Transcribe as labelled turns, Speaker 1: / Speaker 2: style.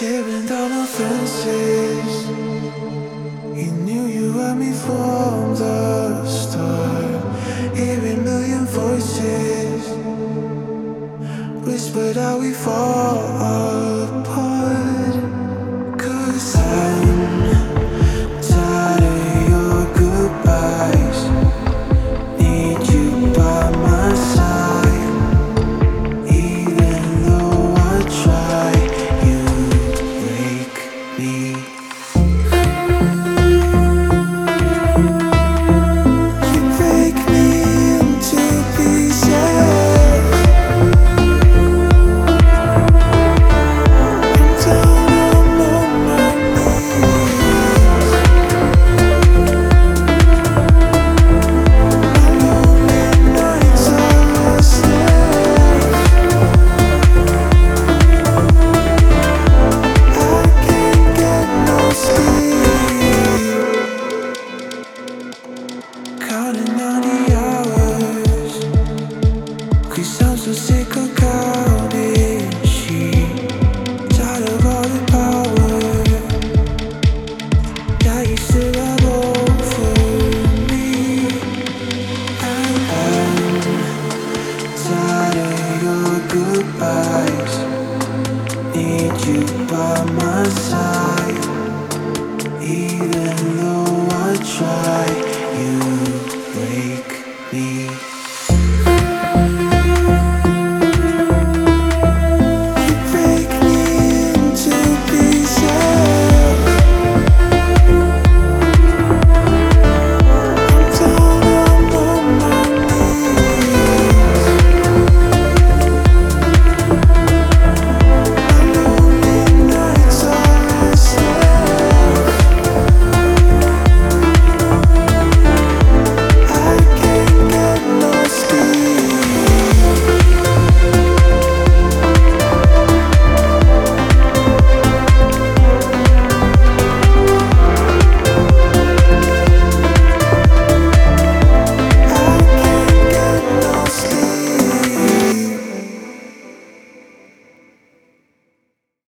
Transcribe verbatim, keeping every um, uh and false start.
Speaker 1: Tearing down our fences. You knew you had me from the start. Hearing million voices whispered how we fall apart. Cause I'm tired of your goodbyes. Need you by my side. Even though I try, you break me. You break me into pieces. I'm down on my knees. My lonely nights are restless. I can't get no sleep. Counting down the hours, 'cause I'm so sick of counting sheep. Tired of all the power that you still have over me. And I'm tired of your goodbyes. Need you by my side. Even though I try,